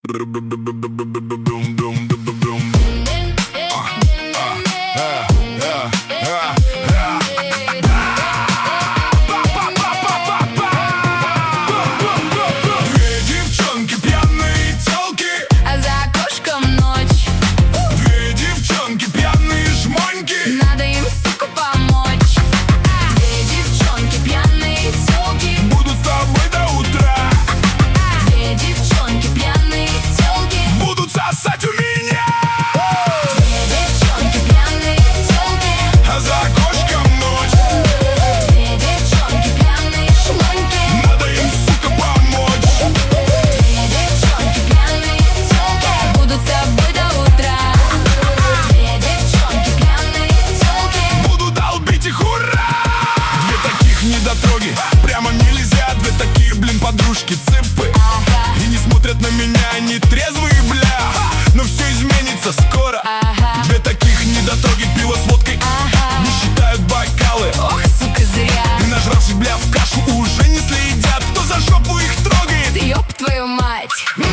Прямо нельзя, две такие, блин, подружки, цыпы. И не смотрят на меня, они трезвые, бля. Но все изменится скоро. Две таких недотроги, пиво с водкой. Не считают бокалы. Ох, сука, зря. И нажравшись, бля, в кашу уже не следят. Кто за жопу их трогает? Ёб твою мать.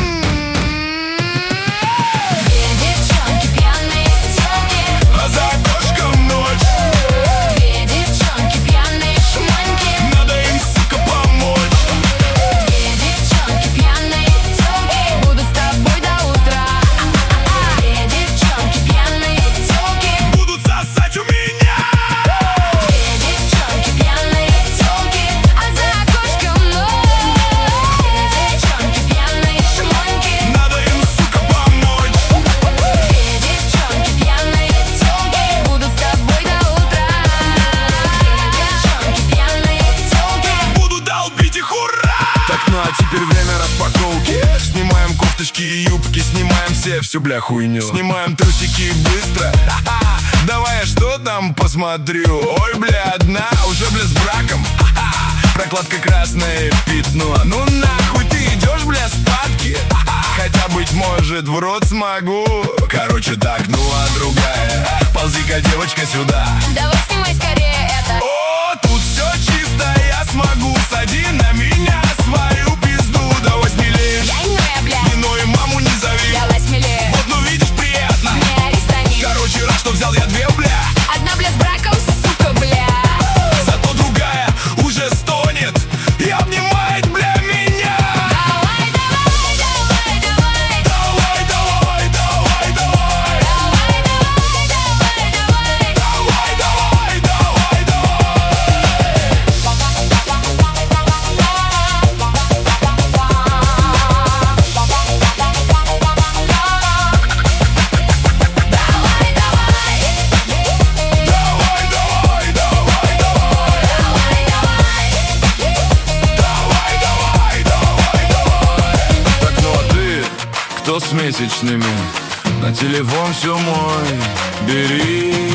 Теперь время распаковки. Снимаем кофточки и юбки, снимаем всю, бля, хуйню. Снимаем трусики быстро. Давай я что там посмотрю. Ой, бля, одна уже, бля, с браком. Прокладка красное пятно. Ну нахуй ты идешь, бля, спадки. Хотя, быть может, в рот смогу. Короче так, ну а другая. Ползи-ка, девочка, сюда. Давай снимай скорее это. О, тут все чисто, я смогу. Сади на меня свою пизду. Давай смелее. Я не моя, бля. Вино и маму не зови. Давай смелее. Вот, ну видишь, приятно. Не ори, стани. Короче, рад, что взял я две, бля. Одна, бля, с браком, сука, бля. Зато другая уже стонет и обнимает, бля, меня. Давай, давай, давай, давай. Давай, давай, давай, давай. Давай, давай, давай, давай. Давай, давай, давай, кто с месячными? На телефон все мой бери.